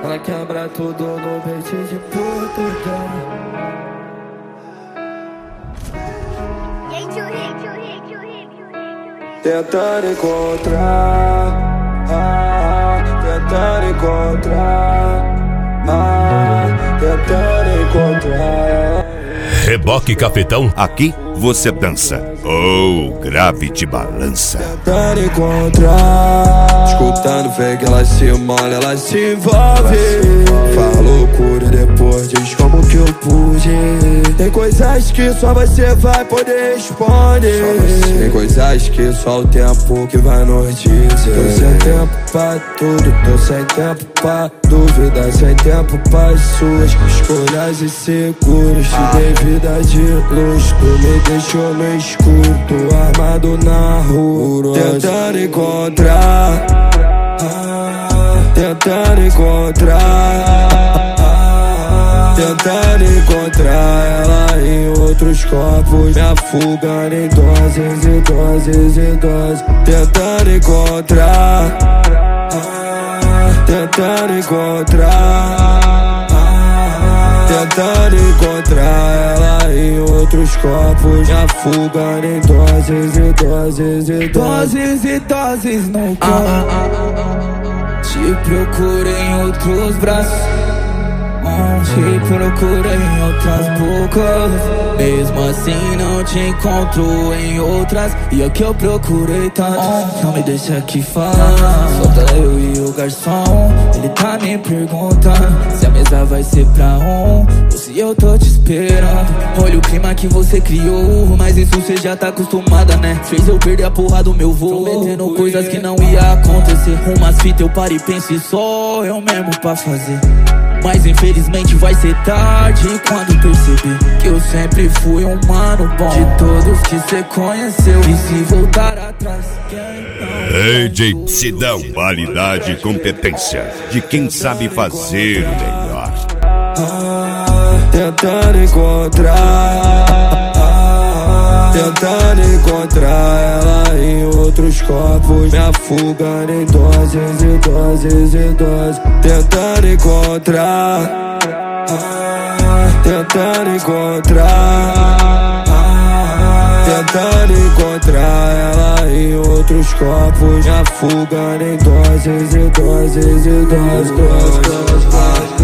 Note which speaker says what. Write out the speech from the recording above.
Speaker 1: Ela quebra tudo no beat de Portugal. Tentando encontrar, tentando encontrar, tentando encontrar.
Speaker 2: Reboque Cafetão.
Speaker 3: Aqui você dança. Oh, grave te balança.
Speaker 1: Tentando encontrar, escutando fake, ela se molha, ela se envolve. Fala loucura, depois diz como que eu pude. Tem coisas que só você vai poder responder. Tem coisas que só o tempo que vai nos dizer. Tô sem tempo pra tudo, tô sem tempo pra dúvida, sem tempo pra suas escolhas inseguras. Te dei vida de luz, tu me deixou no escuro, tô armado na rua, tentando encontrar, tentando encontrar, tentando encontrar ela em outros corpos, me afugando em doses e doses e doses, tentando encontrar, tentando encontrar, tentando encontrar ela em outros corpos, me afugando em doses e doses e doses e doses no corpo. Te procurei em outros braços, te procurei em outras bocas, mesmo assim não te encontro em outras. E é que eu procurei tanto, não me deixa aqui falar. Só tá eu e o garçom, ele tá me perguntando se a mesa vai ser pra ou se eu tô te esperando. Olha o clima que você criou, mas isso cê já tá acostumada, né? Fez eu perder a porra do meu voo, prometendo coisas que não ia acontecer. Umas fitas eu paro e penso e só eu mesmo pra fazer. Mas infelizmente vai ser tarde quando perceber que eu sempre fui um mano bom de todos que cê conheceu. E se voltar atrás,
Speaker 3: DJ Sidão, qualidade e competência de quem sabe fazer melhor.
Speaker 1: Tentando encontrar, tentando encontrar ela em outros corpos, me afugando em doses e doses e doses, tentando encontrar, tentando encontrar, tentando encontrar ela em outros corpos, me afugando em doses e doses e doses.